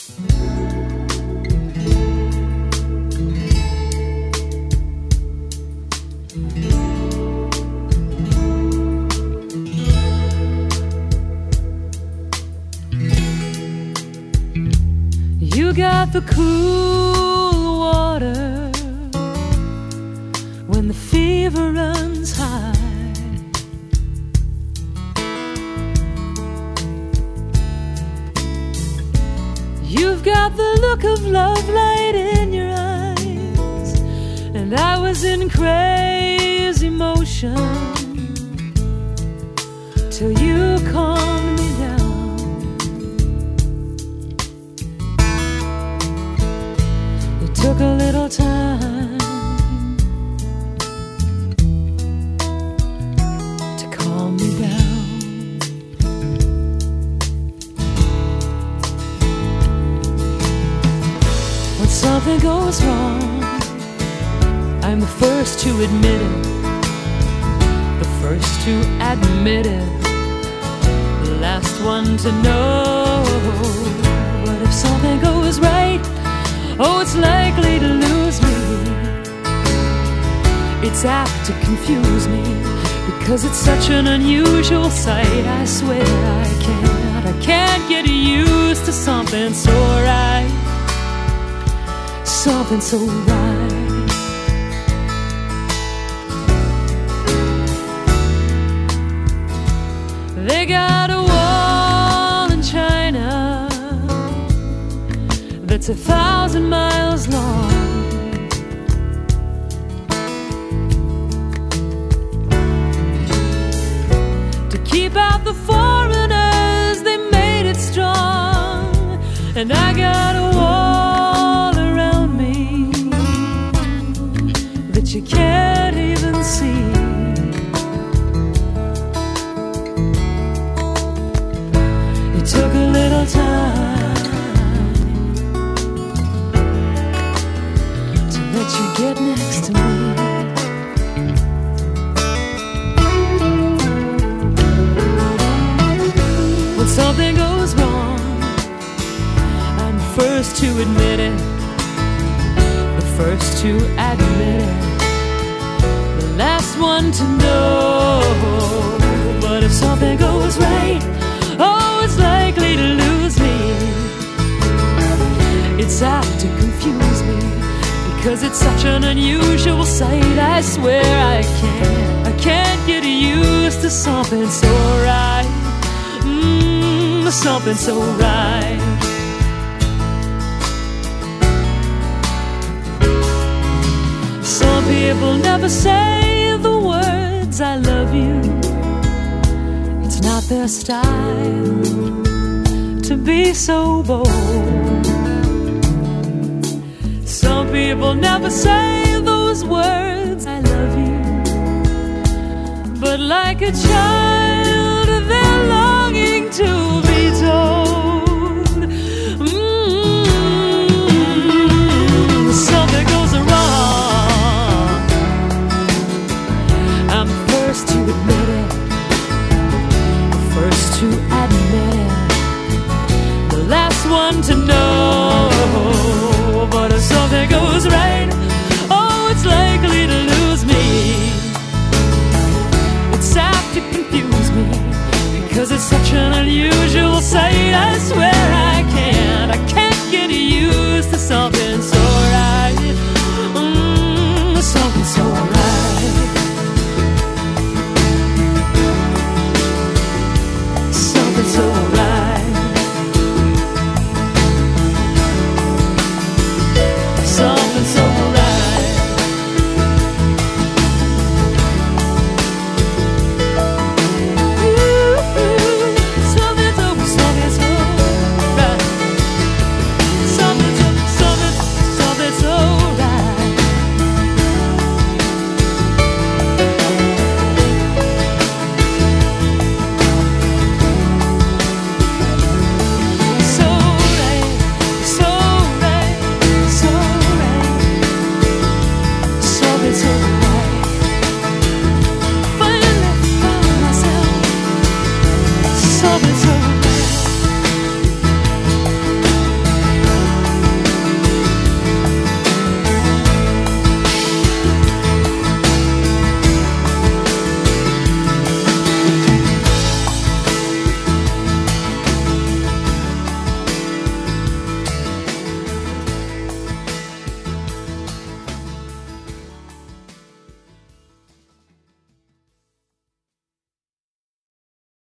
You got the cool water when the fever runs high. You've got the look of love light in your eyes, and I was in crazy motion till you calmed me down. Took a little time to calm me down. When something goes wrong, I'm the first to admit it, the first to admit it, the last one to know. But if something goes right, oh, it's likely to lose me. It's apt to confuse me, because it's such an unusual sight. I swear I can't get used to something so right, something so right. They got a wall in China that's 1,000 miles long. To keep out the foreigners, they made it strong. And I got a wall around me that you can't even see. It took a little time let you get next to me. When something goes wrong, I'm the first to admit it, the first to admit it, the last one to know. But if something goes right, oh, it's likely to lose me. It's apt to confuse me, because it's such an unusual sight. I swear I can't get used to something so right, something so right. Some people never say the words I love you. It's not their style to be so bold. Some people never say those words, I love you. But like a child, they're longing to be told. Something goes wrong, I'm the first to admit it, the first to admit it, the last one to know. But if something goes right, oh, it's likely to lose me. It's apt to confuse me, because it's such an unusual sight. I swear